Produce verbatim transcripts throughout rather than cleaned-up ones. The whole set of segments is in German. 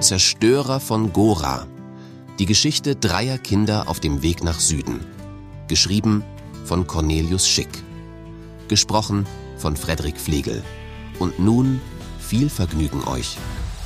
Zerstörer von Gora. Die Geschichte dreier Kinder auf dem Weg nach Süden. Geschrieben von Cornelius Schick. Gesprochen von Frederik Flegel. Und nun viel Vergnügen euch.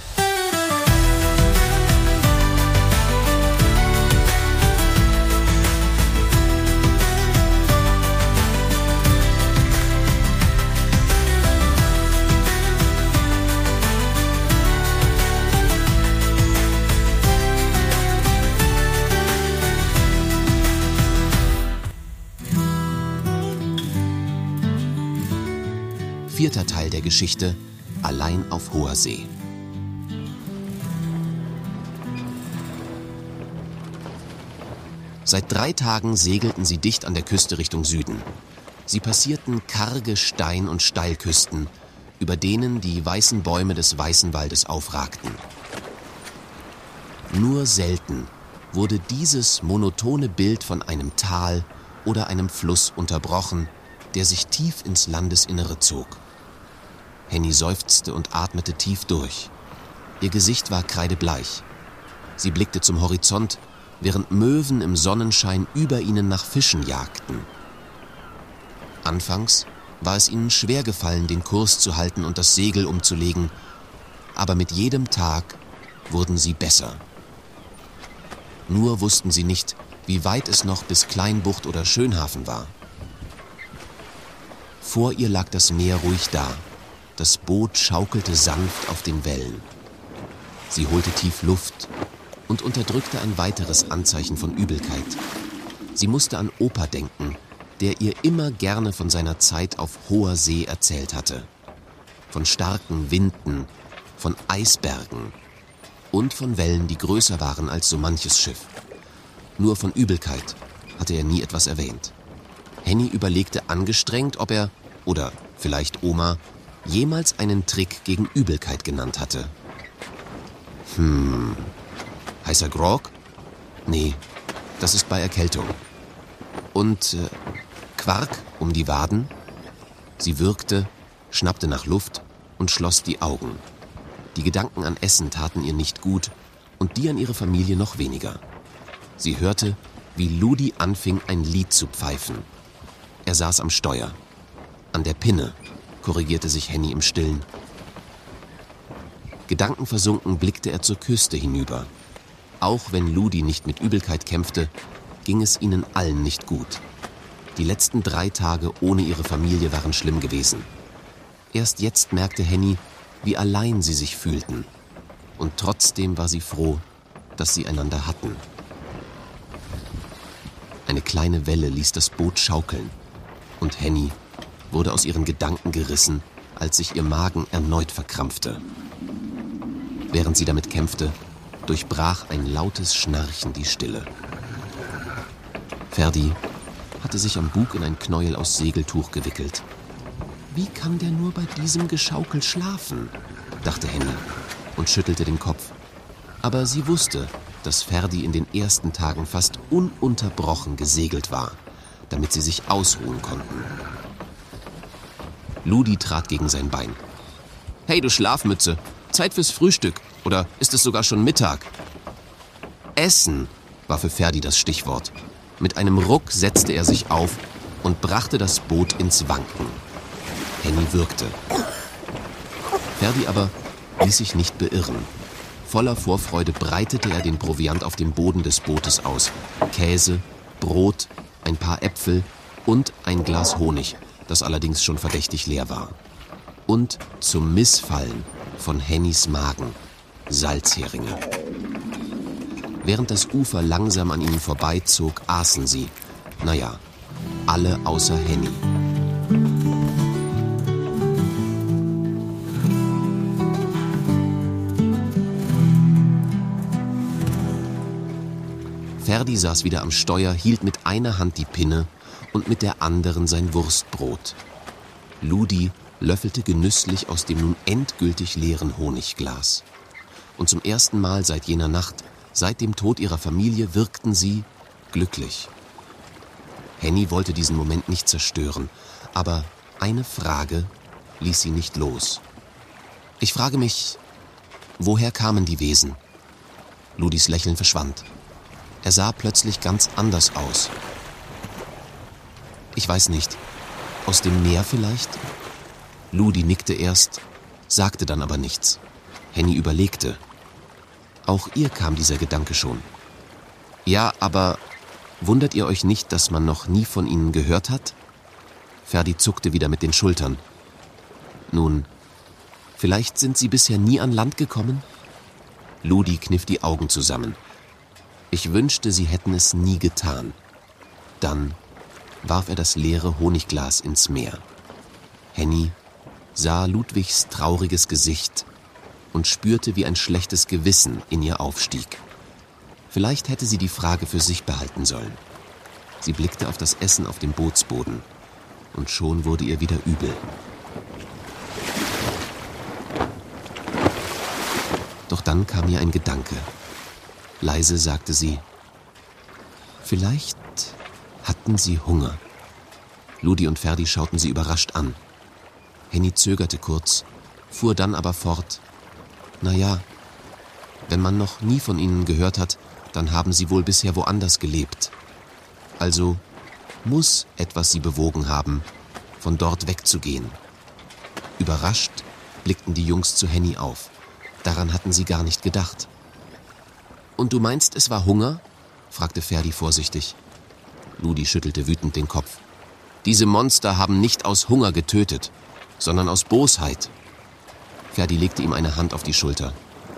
Vierter Teil der Geschichte: Allein auf hoher See. Seit drei Tagen segelten sie dicht an der Küste Richtung Süden. Sie passierten karge Stein- und Steilküsten, über denen die weißen Bäume des Weißenwaldes aufragten. Nur selten wurde dieses monotone Bild von einem Tal oder einem Fluss unterbrochen, der sich tief ins Landesinnere zog. Henny seufzte und atmete tief durch. Ihr Gesicht war kreidebleich. Sie blickte zum Horizont, während Möwen im Sonnenschein über ihnen nach Fischen jagten. Anfangs war es ihnen schwer gefallen, den Kurs zu halten und das Segel umzulegen, aber mit jedem Tag wurden sie besser. Nur wussten sie nicht, wie weit es noch bis Kleinbucht oder Schönhafen war. Vor ihr lag das Meer ruhig da. Das Boot schaukelte sanft auf den Wellen. Sie holte tief Luft und unterdrückte ein weiteres Anzeichen von Übelkeit. Sie musste an Opa denken, der ihr immer gerne von seiner Zeit auf hoher See erzählt hatte. Von starken Winden, von Eisbergen und von Wellen, die größer waren als so manches Schiff. Nur von Übelkeit hatte er nie etwas erwähnt. Henny überlegte angestrengt, ob er, oder vielleicht Oma, jemals einen Trick gegen Übelkeit genannt hatte. Hm, heißer Grog? Nee, das ist bei Erkältung. Und äh, Quark um die Waden? Sie würgte, schnappte nach Luft und schloss die Augen. Die Gedanken an Essen taten ihr nicht gut und die an ihre Familie noch weniger. Sie hörte, wie Ludi anfing, ein Lied zu pfeifen. Er saß am Steuer. An der Pinne, korrigierte sich Henny im Stillen. Gedankenversunken blickte er zur Küste hinüber. Auch wenn Ludi nicht mit Übelkeit kämpfte, ging es ihnen allen nicht gut. Die letzten drei Tage ohne ihre Familie waren schlimm gewesen. Erst jetzt merkte Henny, wie allein sie sich fühlten. Und trotzdem war sie froh, dass sie einander hatten. Eine kleine Welle ließ das Boot schaukeln. Und Henny wurde aus ihren Gedanken gerissen, als sich ihr Magen erneut verkrampfte. Während sie damit kämpfte, durchbrach ein lautes Schnarchen die Stille. Ferdi hatte sich am Bug in ein Knäuel aus Segeltuch gewickelt. Wie kann der nur bei diesem Geschaukel schlafen? Dachte Henny und schüttelte den Kopf. Aber sie wusste, dass Ferdi in den ersten Tagen fast ununterbrochen gesegelt war, damit sie sich ausruhen konnten. Ludi trat gegen sein Bein. »Hey, du Schlafmütze, Zeit fürs Frühstück. Oder ist es sogar schon Mittag?« Essen war für Ferdi das Stichwort. Mit einem Ruck setzte er sich auf und brachte das Boot ins Wanken. Henny würgte. Ferdi aber ließ sich nicht beirren. Voller Vorfreude breitete er den Proviant auf dem Boden des Bootes aus. Käse, Brot, ein paar Äpfel und ein Glas Honig, das allerdings schon verdächtig leer war. Und zum Missfallen von Hennys Magen Salzheringe. Während das Ufer langsam an ihnen vorbeizog, aßen sie. Naja, alle außer Henny. Ferdi saß wieder am Steuer, hielt mit einer Hand die Pinne und mit der anderen sein Wurstbrot. Ludi löffelte genüsslich aus dem nun endgültig leeren Honigglas. Und zum ersten Mal seit jener Nacht, seit dem Tod ihrer Familie, wirkten sie glücklich. Henny wollte diesen Moment nicht zerstören, aber eine Frage ließ sie nicht los. »Ich frage mich, woher kamen die Wesen?« Ludis Lächeln verschwand. Er sah plötzlich ganz anders aus. Ich weiß nicht. Aus dem Meer vielleicht? Ludi nickte erst, sagte dann aber nichts. Henny überlegte. Auch ihr kam dieser Gedanke schon. Ja, aber wundert ihr euch nicht, dass man noch nie von ihnen gehört hat? Ferdi zuckte wieder mit den Schultern. Nun, vielleicht sind sie bisher nie an Land gekommen? Ludi kniff die Augen zusammen. Ich wünschte, sie hätten es nie getan. Dann warf er das leere Honigglas ins Meer. Henny sah Ludwigs trauriges Gesicht und spürte, wie ein schlechtes Gewissen in ihr aufstieg. Vielleicht hätte sie die Frage für sich behalten sollen. Sie blickte auf das Essen auf dem Bootsboden und schon wurde ihr wieder übel. Doch dann kam ihr ein Gedanke. Leise sagte sie: Vielleicht hatten sie Hunger. Ludi und Ferdi schauten sie überrascht an. Henny zögerte kurz, fuhr dann aber fort: Na ja, wenn man noch nie von ihnen gehört hat, dann haben sie wohl bisher woanders gelebt. Also muss etwas sie bewogen haben, von dort wegzugehen. Überrascht blickten die Jungs zu Henny auf. Daran hatten sie gar nicht gedacht. »Und du meinst, es war Hunger?« fragte Ferdi vorsichtig. Ludi schüttelte wütend den Kopf. »Diese Monster haben nicht aus Hunger getötet, sondern aus Bosheit.« Ferdi legte ihm eine Hand auf die Schulter.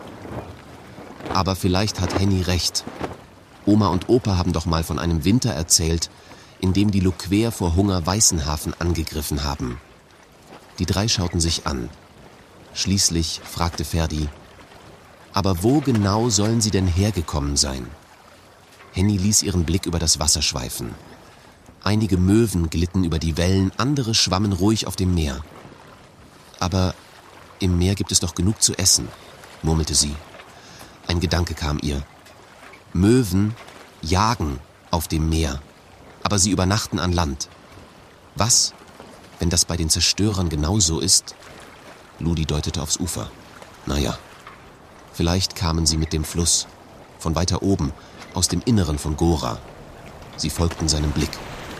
»Aber vielleicht hat Henny recht. Oma und Opa haben doch mal von einem Winter erzählt, in dem die Luquer vor Hunger Weißenhafen angegriffen haben.« Die drei schauten sich an. Schließlich fragte Ferdi: »Aber wo genau sollen sie denn hergekommen sein?« Henny ließ ihren Blick über das Wasser schweifen. Einige Möwen glitten über die Wellen, andere schwammen ruhig auf dem Meer. »Aber im Meer gibt es doch genug zu essen«, murmelte sie. Ein Gedanke kam ihr. Möwen jagen auf dem Meer, aber sie übernachten an Land. Was, wenn das bei den Zerstörern genauso ist? Ludi deutete aufs Ufer. Naja, vielleicht kamen sie mit dem Fluss, von weiter oben, aus dem Inneren von Gora. Sie folgten seinem Blick.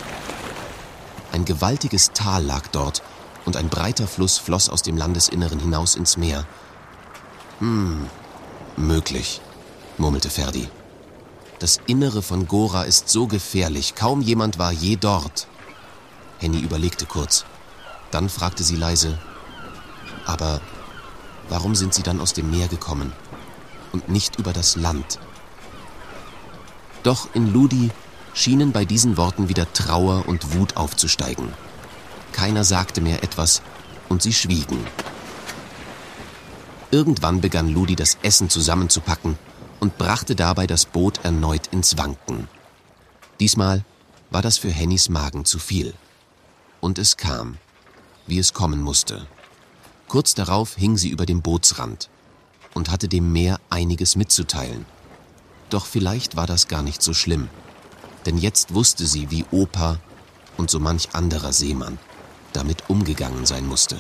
Ein gewaltiges Tal lag dort und ein breiter Fluss floss aus dem Landesinneren hinaus ins Meer. Hm, möglich, murmelte Ferdi. Das Innere von Gora ist so gefährlich, kaum jemand war je dort. Henny überlegte kurz. Dann fragte sie leise: Aber warum sind sie dann aus dem Meer gekommen und nicht über das Land? Doch in Ludi schienen bei diesen Worten wieder Trauer und Wut aufzusteigen. Keiner sagte mehr etwas und sie schwiegen. Irgendwann begann Ludi das Essen zusammenzupacken und brachte dabei das Boot erneut ins Wanken. Diesmal war das für Hennys Magen zu viel. Und es kam, wie es kommen musste. Kurz darauf hing sie über dem Bootsrand und hatte dem Meer einiges mitzuteilen. Doch vielleicht war das gar nicht so schlimm, denn jetzt wusste sie, wie Opa und so manch anderer Seemann damit umgegangen sein musste.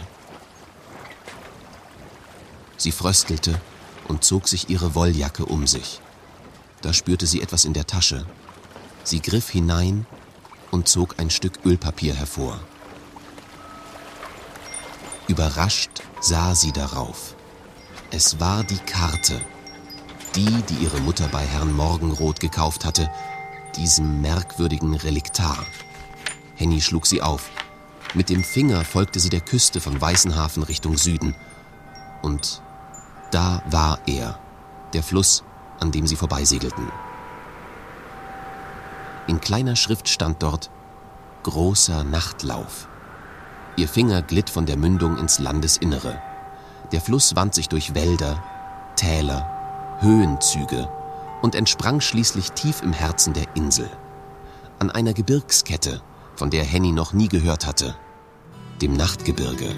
Sie fröstelte und zog sich ihre Wolljacke um sich. Da spürte sie etwas in der Tasche. Sie griff hinein und zog ein Stück Ölpapier hervor. Überrascht sah sie darauf. Es war die Karte, die, die ihre Mutter bei Herrn Morgenroth gekauft hatte, diesem merkwürdigen Reliktar. Henny schlug sie auf. Mit dem Finger folgte sie der Küste von Weißenhafen Richtung Süden. Und da war er, der Fluss, an dem sie vorbeisegelten. In kleiner Schrift stand dort: Großer Nachtlauf. Ihr Finger glitt von der Mündung ins Landesinnere. Der Fluss wand sich durch Wälder, Täler, Höhenzüge und entsprang schließlich tief im Herzen der Insel. An einer Gebirgskette, von der Henny noch nie gehört hatte, dem Nachtgebirge.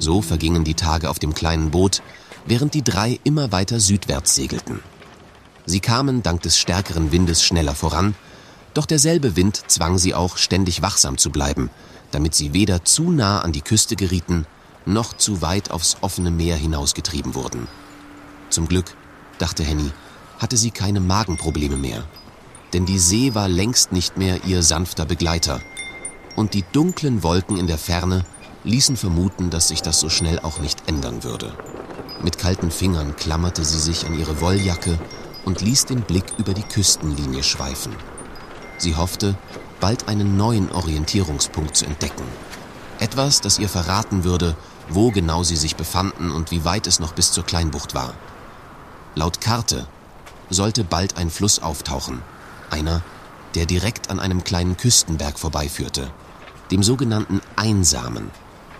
So vergingen die Tage auf dem kleinen Boot, während die drei immer weiter südwärts segelten. Sie kamen dank des stärkeren Windes schneller voran, doch derselbe Wind zwang sie auch, ständig wachsam zu bleiben, damit sie weder zu nah an die Küste gerieten, noch zu weit aufs offene Meer hinausgetrieben wurden. Zum Glück, dachte Henny, hatte sie keine Magenprobleme mehr, denn die See war längst nicht mehr ihr sanfter Begleiter, und die dunklen Wolken in der Ferne ließen vermuten, dass sich das so schnell auch nicht ändern würde. Mit kalten Fingern klammerte sie sich an ihre Wolljacke und ließ den Blick über die Küstenlinie schweifen. Sie hoffte, bald einen neuen Orientierungspunkt zu entdecken. Etwas, das ihr verraten würde, wo genau sie sich befanden und wie weit es noch bis zur Kleinbucht war. Laut Karte sollte bald ein Fluss auftauchen, einer, der direkt an einem kleinen Küstenberg vorbeiführte, dem sogenannten Einsamen.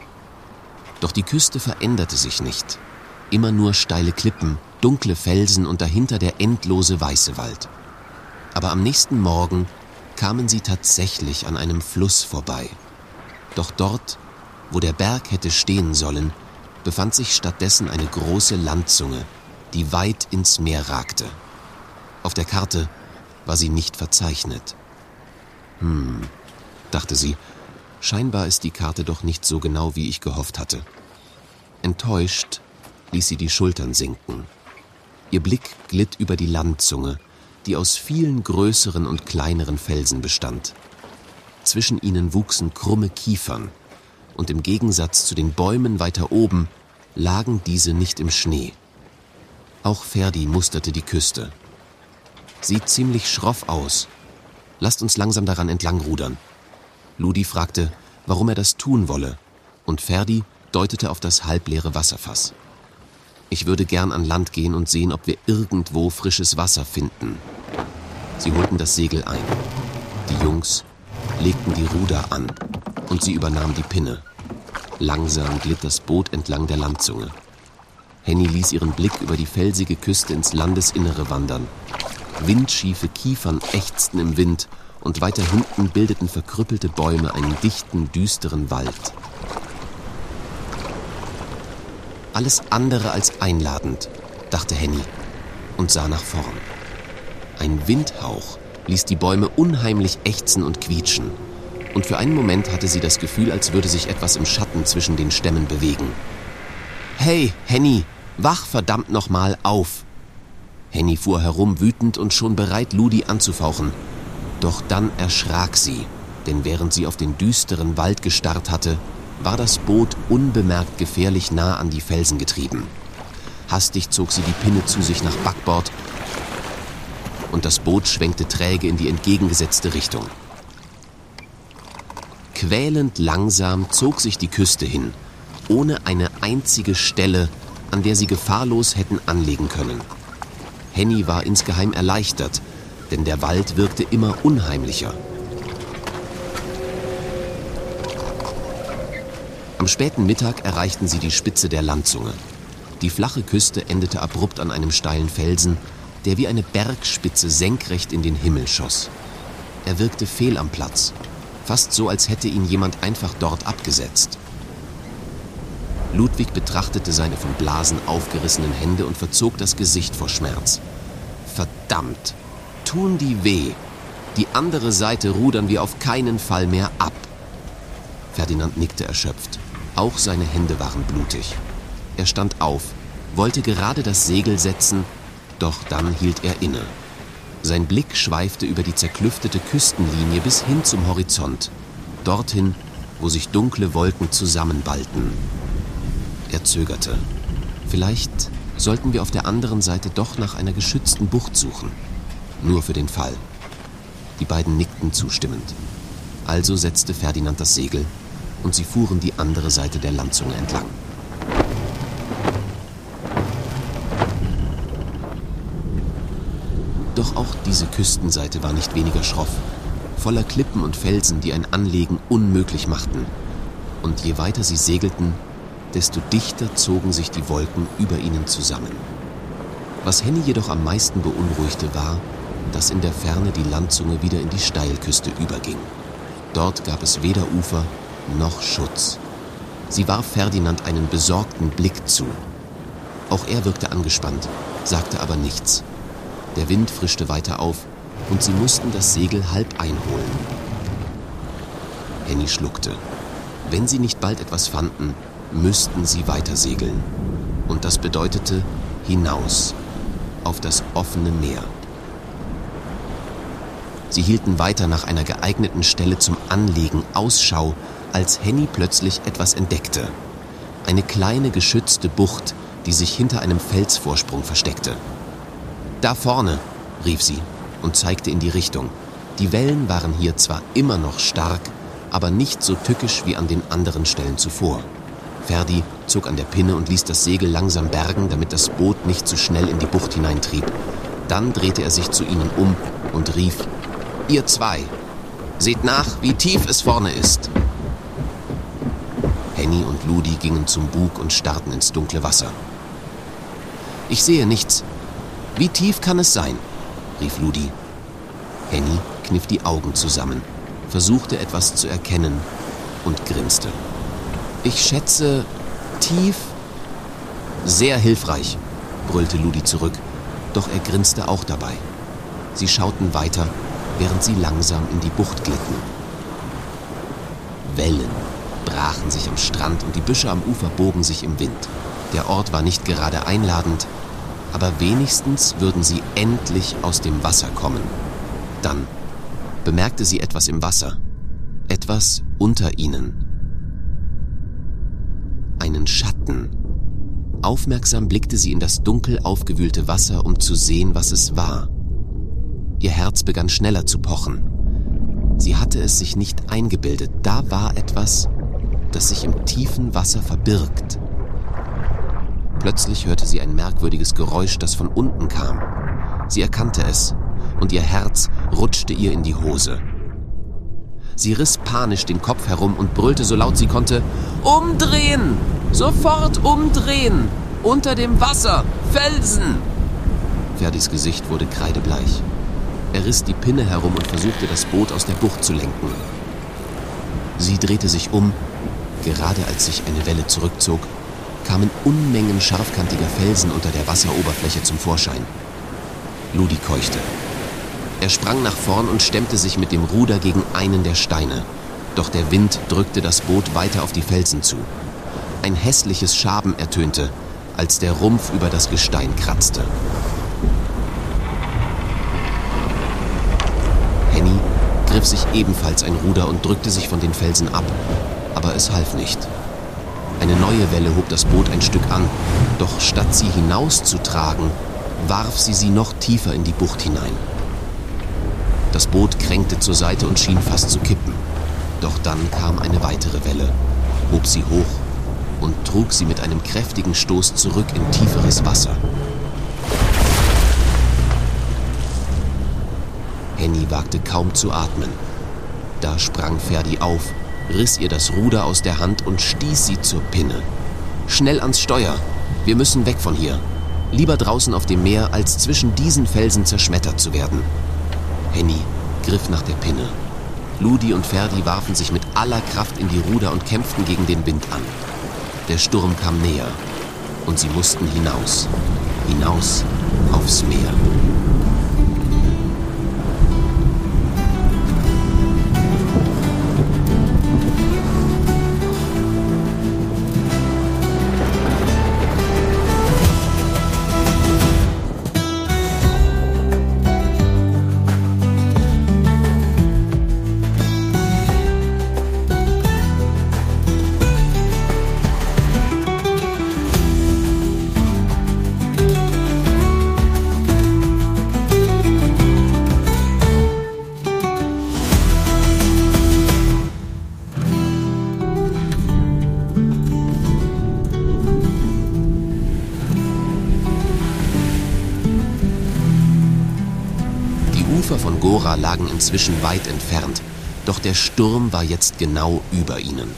Doch die Küste veränderte sich nicht. Immer nur steile Klippen, dunkle Felsen und dahinter der endlose weiße Wald. Aber am nächsten Morgen kamen sie tatsächlich an einem Fluss vorbei. Doch dort, wo der Berg hätte stehen sollen, befand sich stattdessen eine große Landzunge, die weit ins Meer ragte. Auf der Karte war sie nicht verzeichnet. Hm, dachte sie, scheinbar ist die Karte doch nicht so genau, wie ich gehofft hatte. Enttäuscht ließ sie die Schultern sinken. Ihr Blick glitt über die Landzunge, die aus vielen größeren und kleineren Felsen bestand. Zwischen ihnen wuchsen krumme Kiefern, und im Gegensatz zu den Bäumen weiter oben lagen diese nicht im Schnee. Auch Ferdi musterte die Küste. Sieht ziemlich schroff aus. Lasst uns langsam daran entlang rudern. Ludi fragte, warum er das tun wolle, und Ferdi deutete auf das halbleere Wasserfass. Ich würde gern an Land gehen und sehen, ob wir irgendwo frisches Wasser finden. Sie holten das Segel ein. Die Jungs legten die Ruder an und sie übernahm die Pinne. Langsam glitt das Boot entlang der Landzunge. Henny ließ ihren Blick über die felsige Küste ins Landesinnere wandern. Windschiefe Kiefern ächzten im Wind und weiter hinten bildeten verkrüppelte Bäume einen dichten, düsteren Wald. Alles andere als einladend, dachte Henny und sah nach vorn. Ein Windhauch ließ die Bäume unheimlich ächzen und quietschen. Und für einen Moment hatte sie das Gefühl, als würde sich etwas im Schatten zwischen den Stämmen bewegen. »Hey, Henny, wach verdammt noch mal auf!« Henny fuhr herum, wütend und schon bereit, Ludi anzufauchen. Doch dann erschrak sie, denn während sie auf den düsteren Wald gestarrt hatte, war das Boot unbemerkt gefährlich nah an die Felsen getrieben. Hastig zog sie die Pinne zu sich nach Backbord und das Boot schwenkte träge in die entgegengesetzte Richtung. Quälend langsam zog sich die Küste hin, ohne eine einzige Stelle, an der sie gefahrlos hätten anlegen können. Henny war insgeheim erleichtert, denn der Wald wirkte immer unheimlicher. Am späten Mittag erreichten sie die Spitze der Landzunge. Die flache Küste endete abrupt an einem steilen Felsen, der wie eine Bergspitze senkrecht in den Himmel schoss. Er wirkte fehl am Platz, fast so, als hätte ihn jemand einfach dort abgesetzt. Ludwig betrachtete seine von Blasen aufgerissenen Hände und verzog das Gesicht vor Schmerz. Verdammt, tun die weh. Die andere Seite rudern wir auf keinen Fall mehr ab. Ferdinand nickte erschöpft. Auch seine Hände waren blutig. Er stand auf, wollte gerade das Segel setzen, doch dann hielt er inne. Sein Blick schweifte über die zerklüftete Küstenlinie bis hin zum Horizont, dorthin, wo sich dunkle Wolken zusammenballten. Er zögerte. Vielleicht sollten wir auf der anderen Seite doch nach einer geschützten Bucht suchen. Nur für den Fall. Die beiden nickten zustimmend. Also setzte Ferdinand das Segel und sie fuhren die andere Seite der Landzunge entlang. Doch auch diese Küstenseite war nicht weniger schroff, voller Klippen und Felsen, die ein Anlegen unmöglich machten. Und je weiter sie segelten, desto dichter zogen sich die Wolken über ihnen zusammen. Was Henny jedoch am meisten beunruhigte, war, dass in der Ferne die Landzunge wieder in die Steilküste überging. Dort gab es weder Ufer noch Schutz. Sie warf Ferdinand einen besorgten Blick zu. Auch er wirkte angespannt, sagte aber nichts. Der Wind frischte weiter auf und sie mussten das Segel halb einholen. Henny schluckte. Wenn sie nicht bald etwas fanden, müssten sie weiter segeln. Und das bedeutete hinaus, auf das offene Meer. Sie hielten weiter nach einer geeigneten Stelle zum Anlegen Ausschau, als Henny plötzlich etwas entdeckte. Eine kleine geschützte Bucht, die sich hinter einem Felsvorsprung versteckte. »Da vorne«, rief sie und zeigte in die Richtung. Die Wellen waren hier zwar immer noch stark, aber nicht so tückisch wie an den anderen Stellen zuvor. Ferdi zog an der Pinne und ließ das Segel langsam bergen, damit das Boot nicht zu schnell in die Bucht hineintrieb. Dann drehte er sich zu ihnen um und rief: »Ihr zwei, seht nach, wie tief es vorne ist.« Henny und Ludi gingen zum Bug und starrten ins dunkle Wasser. »Ich sehe nichts. Wie tief kann es sein?« rief Ludi. Henny kniff die Augen zusammen, versuchte etwas zu erkennen und grinste. »Ich schätze, tief?« »Sehr hilfreich«, brüllte Ludi zurück, doch er grinste auch dabei. Sie schauten weiter, während sie langsam in die Bucht glitten. Wellen brachen sich am Strand und die Büsche am Ufer bogen sich im Wind. Der Ort war nicht gerade einladend, aber wenigstens würden sie endlich aus dem Wasser kommen. Dann bemerkte sie etwas im Wasser, etwas unter ihnen. Einen Schatten. Aufmerksam blickte sie in das dunkel aufgewühlte Wasser, um zu sehen, was es war. Ihr Herz begann schneller zu pochen. Sie hatte es sich nicht eingebildet. Da war etwas, das sich im tiefen Wasser verbirgt. Plötzlich hörte sie ein merkwürdiges Geräusch, das von unten kam. Sie erkannte es, und ihr Herz rutschte ihr in die Hose. Sie riss panisch den Kopf herum und brüllte so laut sie konnte: »Umdrehen! Sofort umdrehen! Unter dem Wasser! Felsen!« Ferdis Gesicht wurde kreidebleich. Er riss die Pinne herum und versuchte, das Boot aus der Bucht zu lenken. Sie drehte sich um. Gerade als sich eine Welle zurückzog, kamen Unmengen scharfkantiger Felsen unter der Wasseroberfläche zum Vorschein. Ludi keuchte. Er sprang nach vorn und stemmte sich mit dem Ruder gegen einen der Steine. Doch der Wind drückte das Boot weiter auf die Felsen zu. Ein hässliches Schaben ertönte, als der Rumpf über das Gestein kratzte. Henny griff sich ebenfalls ein Ruder und drückte sich von den Felsen ab, aber es half nicht. Eine neue Welle hob das Boot ein Stück an, doch statt sie hinauszutragen, warf sie sie noch tiefer in die Bucht hinein. Das Boot kränkte zur Seite und schien fast zu kippen. Doch dann kam eine weitere Welle, hob sie hoch und trug sie mit einem kräftigen Stoß zurück in tieferes Wasser. Henny wagte kaum zu atmen. Da sprang Ferdi auf, riss ihr das Ruder aus der Hand und stieß sie zur Pinne. »Schnell ans Steuer! Wir müssen weg von hier. Lieber draußen auf dem Meer, als zwischen diesen Felsen zerschmettert zu werden.« Henny griff nach der Pinne. Ludi und Ferdi warfen sich mit aller Kraft in die Ruder und kämpften gegen den Wind an. Der Sturm kam näher und sie mussten hinaus, hinaus aufs Meer. Die Ufer von Gora lagen inzwischen weit entfernt, doch der Sturm war jetzt genau über ihnen.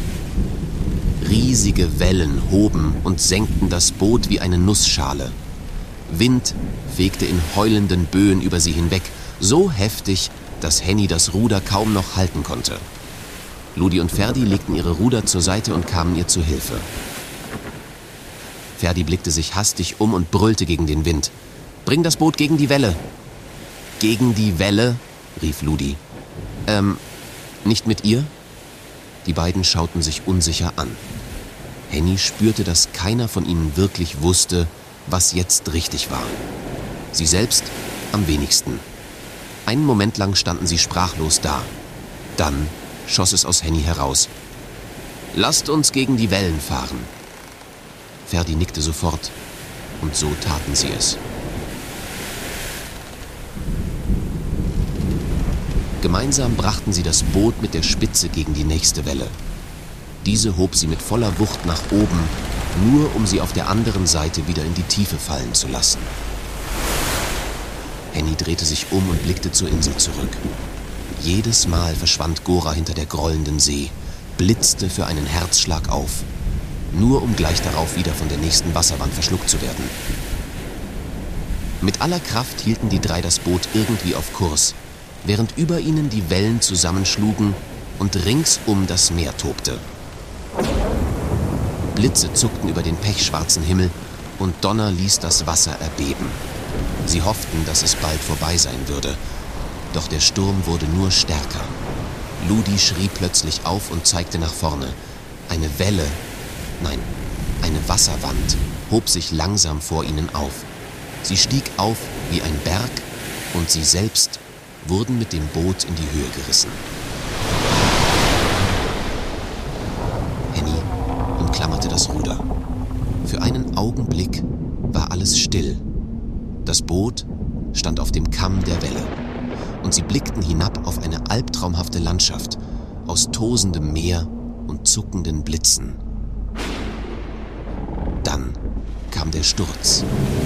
Riesige Wellen hoben und senkten das Boot wie eine Nussschale. Wind fegte in heulenden Böen über sie hinweg, so heftig, dass Henny das Ruder kaum noch halten konnte. Ludi und Ferdi legten ihre Ruder zur Seite und kamen ihr zu Hilfe. Ferdi blickte sich hastig um und brüllte gegen den Wind. »Bring das Boot gegen die Welle!« »Gegen die Welle?« rief Ludi. »Ähm, nicht mit ihr?« Die beiden schauten sich unsicher an. Henny spürte, dass keiner von ihnen wirklich wusste, was jetzt richtig war. Sie selbst am wenigsten. Einen Moment lang standen sie sprachlos da. Dann schoss es aus Henny heraus. »Lasst uns gegen die Wellen fahren!« Ferdi nickte sofort, und so taten sie es. Gemeinsam brachten sie das Boot mit der Spitze gegen die nächste Welle. Diese hob sie mit voller Wucht nach oben, nur um sie auf der anderen Seite wieder in die Tiefe fallen zu lassen. Henny drehte sich um und blickte zur Insel zurück. Jedes Mal verschwand Gora hinter der grollenden See, blitzte für einen Herzschlag auf, nur um gleich darauf wieder von der nächsten Wasserwand verschluckt zu werden. Mit aller Kraft hielten die drei das Boot irgendwie auf Kurs, während über ihnen die Wellen zusammenschlugen und ringsum das Meer tobte. Blitze zuckten über den pechschwarzen Himmel und Donner ließ das Wasser erbeben. Sie hofften, dass es bald vorbei sein würde, doch der Sturm wurde nur stärker. Ludi schrie plötzlich auf und zeigte nach vorne. Eine Welle, nein, eine Wasserwand hob sich langsam vor ihnen auf. Sie stieg auf wie ein Berg und sie selbst wurden mit dem Boot in die Höhe gerissen. Henny umklammerte das Ruder. Für einen Augenblick war alles still. Das Boot stand auf dem Kamm der Welle und sie blickten hinab auf eine albtraumhafte Landschaft aus tosendem Meer und zuckenden Blitzen. Dann kam der Sturz.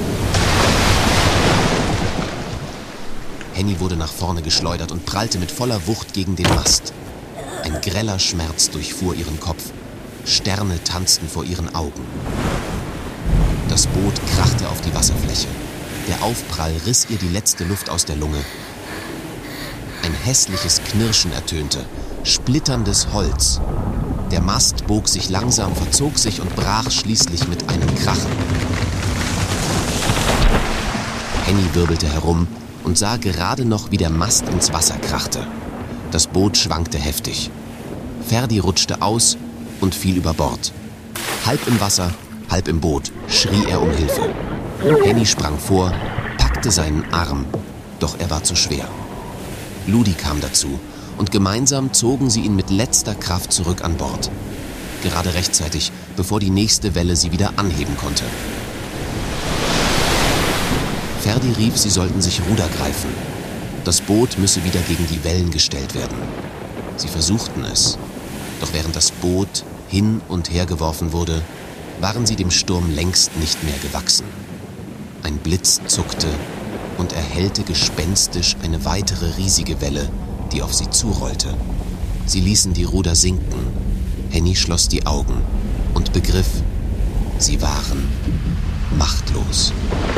Henny wurde nach vorne geschleudert und prallte mit voller Wucht gegen den Mast. Ein greller Schmerz durchfuhr ihren Kopf. Sterne tanzten vor ihren Augen. Das Boot krachte auf die Wasserfläche. Der Aufprall riss ihr die letzte Luft aus der Lunge. Ein hässliches Knirschen ertönte, splitterndes Holz. Der Mast bog sich langsam, verzog sich und brach schließlich mit einem Krachen. Henny wirbelte herum und sah gerade noch, wie der Mast ins Wasser krachte. Das Boot schwankte heftig. Ferdi rutschte aus und fiel über Bord. Halb im Wasser, halb im Boot schrie er um Hilfe. Henny sprang vor, packte seinen Arm, doch er war zu schwer. Ludi kam dazu und gemeinsam zogen sie ihn mit letzter Kraft zurück an Bord. Gerade rechtzeitig, bevor die nächste Welle sie wieder anheben konnte. Ferdi rief, sie sollten sich Ruder greifen. Das Boot müsse wieder gegen die Wellen gestellt werden. Sie versuchten es, doch während das Boot hin und her geworfen wurde, waren sie dem Sturm längst nicht mehr gewachsen. Ein Blitz zuckte und erhellte gespenstisch eine weitere riesige Welle, die auf sie zurollte. Sie ließen die Ruder sinken. Henny schloss die Augen und begriff, sie waren machtlos.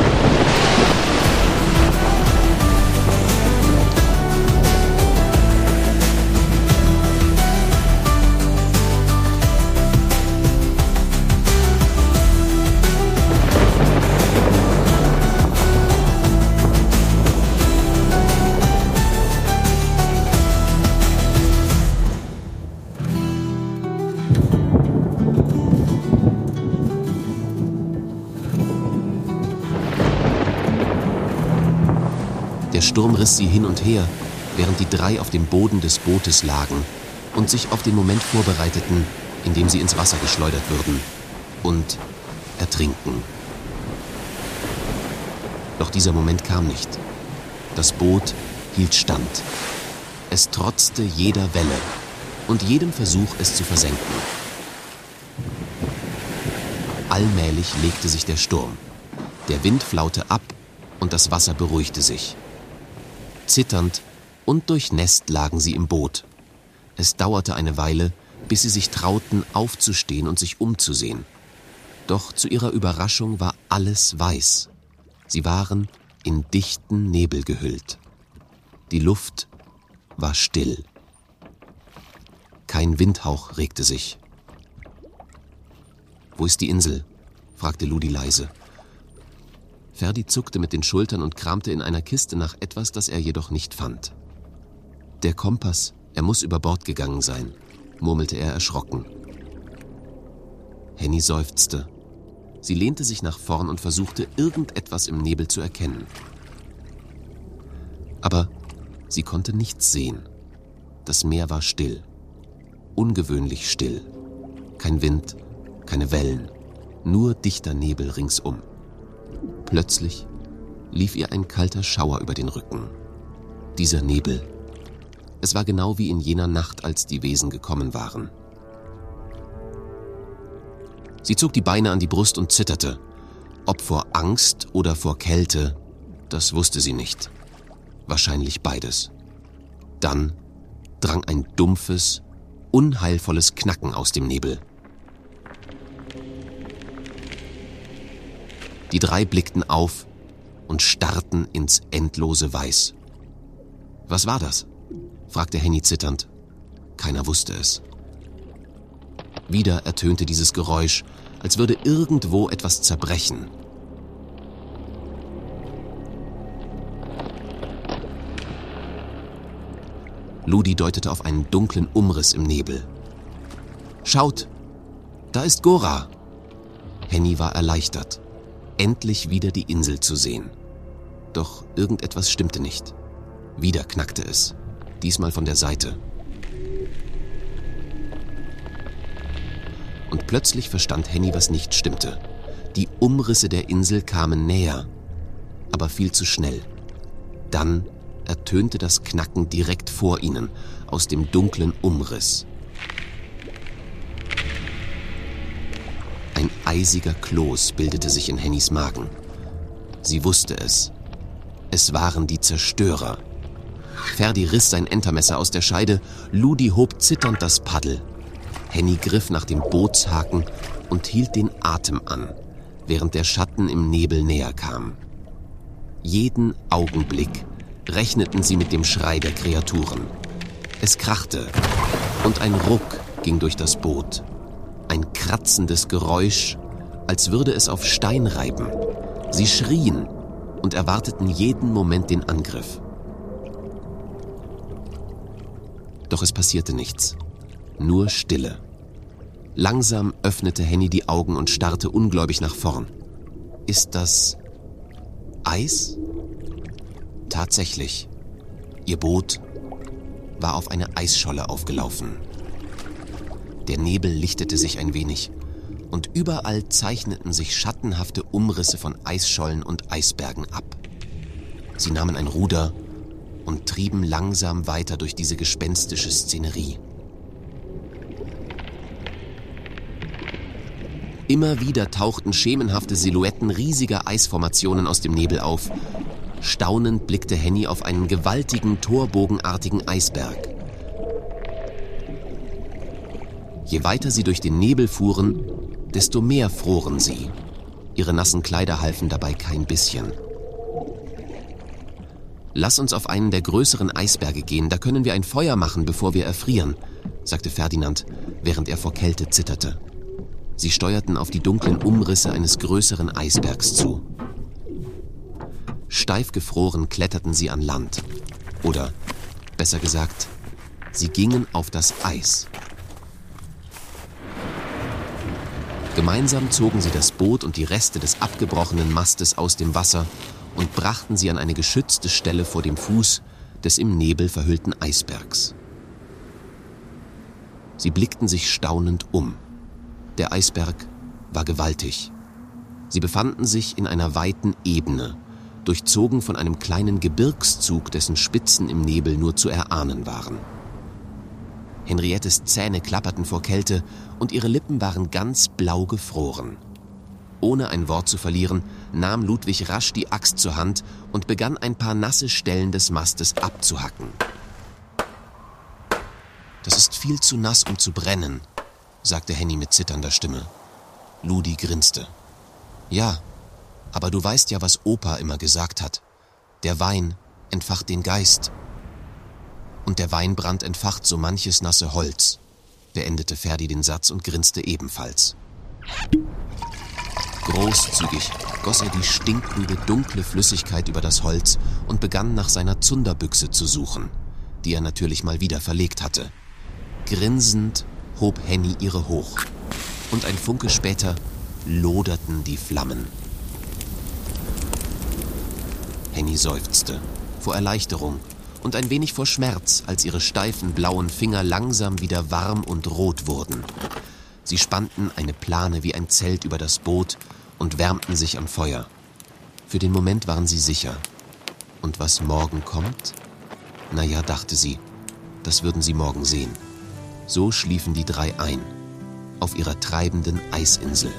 Der Sturm riss sie hin und her, während die drei auf dem Boden des Bootes lagen und sich auf den Moment vorbereiteten, in dem sie ins Wasser geschleudert würden und ertrinken. Doch dieser Moment kam nicht. Das Boot hielt stand. Es trotzte jeder Welle und jedem Versuch, es zu versenken. Allmählich legte sich der Sturm. Der Wind flaute ab und das Wasser beruhigte sich. Zitternd und durchnässt lagen sie im Boot. Es dauerte eine Weile, bis sie sich trauten, aufzustehen und sich umzusehen. Doch zu ihrer Überraschung war alles weiß. Sie waren in dichten Nebel gehüllt. Die Luft war still. Kein Windhauch regte sich. »Wo ist die Insel?« fragte Ludi leise. Ferdi zuckte mit den Schultern und kramte in einer Kiste nach etwas, das er jedoch nicht fand. »Der Kompass, er muss über Bord gegangen sein«, murmelte er erschrocken. Henny seufzte. Sie lehnte sich nach vorn und versuchte, irgendetwas im Nebel zu erkennen. Aber sie konnte nichts sehen. Das Meer war still. Ungewöhnlich still. Kein Wind, keine Wellen, nur dichter Nebel ringsum. Plötzlich lief ihr ein kalter Schauer über den Rücken. Dieser Nebel. Es war genau wie in jener Nacht, als die Wesen gekommen waren. Sie zog die Beine an die Brust und zitterte. Ob vor Angst oder vor Kälte, das wusste sie nicht. Wahrscheinlich beides. Dann drang ein dumpfes, unheilvolles Knacken aus dem Nebel. Die drei blickten auf und starrten ins endlose Weiß. »Was war das?« fragte Henny zitternd. Keiner wusste es. Wieder ertönte dieses Geräusch, als würde irgendwo etwas zerbrechen. Ludi deutete auf einen dunklen Umriss im Nebel. »Schaut, da ist Gora!« Henny war erleichtert, endlich wieder die Insel zu sehen. Doch irgendetwas stimmte nicht. Wieder knackte es, diesmal von der Seite. Und plötzlich verstand Henny, was nicht stimmte. Die Umrisse der Insel kamen näher, aber viel zu schnell. Dann ertönte das Knacken direkt vor ihnen, aus dem dunklen Umriss. Ein eisiger Kloß bildete sich in Hennys Magen. Sie wusste es. Es waren die Zerstörer. Ferdi riss sein Entermesser aus der Scheide, Ludi hob zitternd das Paddel. Henny griff nach dem Bootshaken und hielt den Atem an, während der Schatten im Nebel näher kam. Jeden Augenblick rechneten sie mit dem Schrei der Kreaturen. Es krachte und ein Ruck ging durch das Boot. Ein kratzendes Geräusch, als würde es auf Stein reiben. Sie schrien und erwarteten jeden Moment den Angriff. Doch es passierte nichts. Nur Stille. Langsam öffnete Henny die Augen und starrte ungläubig nach vorn. Ist das Eis? Tatsächlich. Ihr Boot war auf eine Eisscholle aufgelaufen. Der Nebel lichtete sich ein wenig und überall zeichneten sich schattenhafte Umrisse von Eisschollen und Eisbergen ab. Sie nahmen ein Ruder und trieben langsam weiter durch diese gespenstische Szenerie. Immer wieder tauchten schemenhafte Silhouetten riesiger Eisformationen aus dem Nebel auf. Staunend blickte Henny auf einen gewaltigen, torbogenartigen Eisberg. Je weiter sie durch den Nebel fuhren, desto mehr froren sie. Ihre nassen Kleider halfen dabei kein bisschen. »Lass uns auf einen der größeren Eisberge gehen, da können wir ein Feuer machen, bevor wir erfrieren«, sagte Ferdinand, während er vor Kälte zitterte. Sie steuerten auf die dunklen Umrisse eines größeren Eisbergs zu. Steif gefroren kletterten sie an Land. Oder, besser gesagt, sie gingen auf das Eis. Gemeinsam zogen sie das Boot und die Reste des abgebrochenen Mastes aus dem Wasser und brachten sie an eine geschützte Stelle vor dem Fuß des im Nebel verhüllten Eisbergs. Sie blickten sich staunend um. Der Eisberg war gewaltig. Sie befanden sich in einer weiten Ebene, durchzogen von einem kleinen Gebirgszug, dessen Spitzen im Nebel nur zu erahnen waren. Henriettes Zähne klapperten vor Kälte und ihre Lippen waren ganz blau gefroren. Ohne ein Wort zu verlieren, nahm Ludwig rasch die Axt zur Hand und begann ein paar nasse Stellen des Mastes abzuhacken. »Das ist viel zu nass, um zu brennen«, sagte Henny mit zitternder Stimme. Ludi grinste. »Ja, aber du weißt ja, was Opa immer gesagt hat. Der Wein entfacht den Geist. Und der Weinbrand entfacht so manches nasse Holz«, beendete Ferdi den Satz und grinste ebenfalls. Großzügig goss er die stinkende, dunkle Flüssigkeit über das Holz und begann nach seiner Zunderbüchse zu suchen, die er natürlich mal wieder verlegt hatte. Grinsend hob Henny ihre hoch, und ein Funke später loderten die Flammen. Henny seufzte, vor Erleichterung und ein wenig vor Schmerz, als ihre steifen blauen Finger langsam wieder warm und rot wurden. Sie spannten eine Plane wie ein Zelt über das Boot und wärmten sich am Feuer. Für den Moment waren sie sicher. Und was morgen kommt? Na ja, dachte sie, das würden sie morgen sehen. So schliefen die drei ein, auf ihrer treibenden Eisinsel.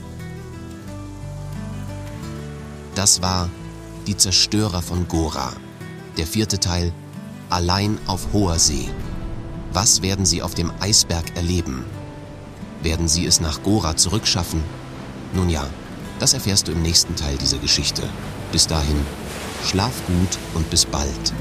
Das war Die Zerstörer von Gora, der vierte Teil, Allein auf hoher See. Was werden sie auf dem Eisberg erleben? Werden sie es nach Gora zurückschaffen? Nun ja, das erfährst du im nächsten Teil dieser Geschichte. Bis dahin, schlaf gut und bis bald.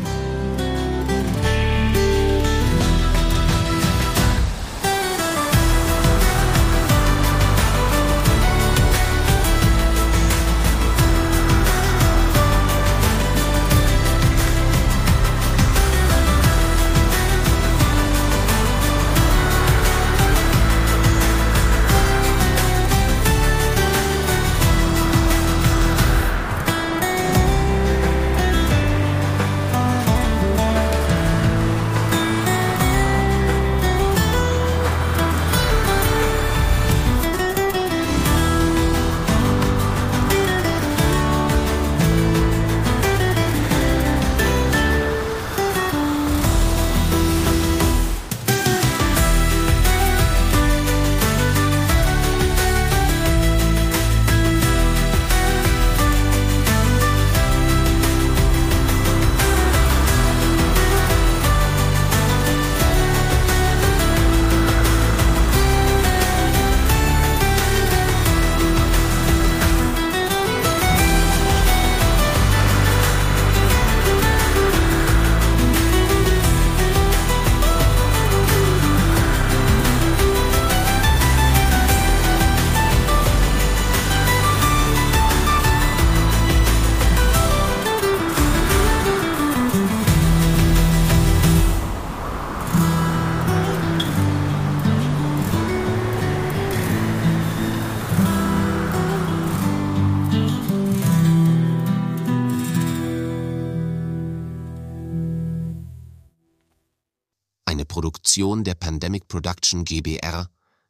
Produktion der Pandemic Production GbR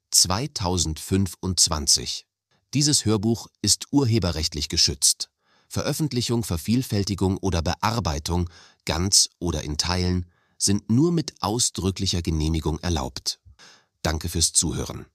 zweitausendfünfundzwanzig. Dieses Hörbuch ist urheberrechtlich geschützt. Veröffentlichung, Vervielfältigung oder Bearbeitung, ganz oder in Teilen, sind nur mit ausdrücklicher Genehmigung erlaubt. Danke fürs Zuhören.